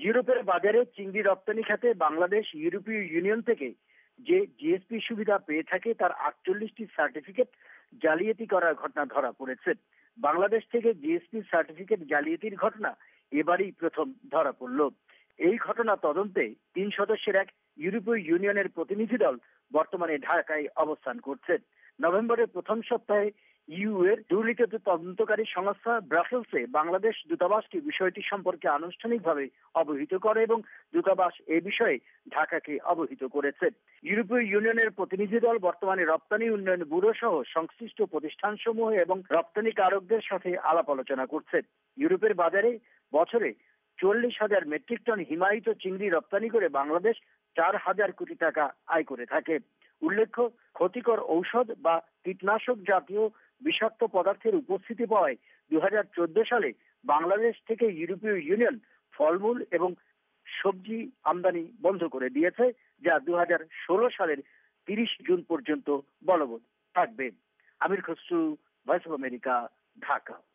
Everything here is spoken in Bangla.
ইউরোপের বাজারে চিংড়ি রপ্তানি খাতে বাংলাদেশ ইউরোপীয় ইউনিয়ন থেকে যে জিএসপি সুবিধা পেয়ে থাকে তার 48টি সার্টিফিকেট জালিয়াতি করার ঘটনা ধরা পড়েছে। বাংলাদেশ থেকে জিএসপি সার্টিফিকেট জালিয়াতির ঘটনা এবারই প্রথম ধরা পড়ল। এই ঘটনা তদন্তে 3 সদস্যের এক ইউরোপীয় ইউনিয়নের প্রতিনিধি দল বর্তমানে ঢাকায় অবস্থান করছে। নভেম্বরের প্রথম সপ্তাহে ইউ এর দুর্নীতি তদন্তকারী সংস্থা ব্রাসেলসে বাংলাদেশ দূতাবাসটি বিষয়টি সম্পর্কে আনুষ্ঠানিকভাবে অবহিত করে এবং দূতাবাস এ বিষয়ে ঢাকাকে অবহিত করেছে। ইউরোপীয় ইউনিয়নের প্রতিনিধি দল বর্তমানে রপ্তানি উন্নয়ন ব্যুরো সহ সংশ্লিষ্ট প্রতিষ্ঠানসমূহ এবং রপ্তানিকারকদের সাথে আলাপ আলোচনা করছে। ইউরোপের বাজারে বছরে 40,000 মেট্রিক টন হিমায়িত চিংড়ি রপ্তানি করে বাংলাদেশ 4,000 কোটি টাকা আয় করে থাকে। উল্লেখ্য, ক্ষতিকর ঔষধ বা কীটনাশক জাতীয় বিষাক্ত পদার্থের উপস্থিতি পাওয়ায় 2014 সালে বাংলাদেশ থেকে ইউরোপীয় ইউনিয়ন ফলমূল এবং সবজি আমদানি বন্ধ করে দিয়েছে, যা 2016 সালের 30 জুন পর্যন্ত বলবৎ থাকবে। Amir Khasru, voice of America, Dhaka.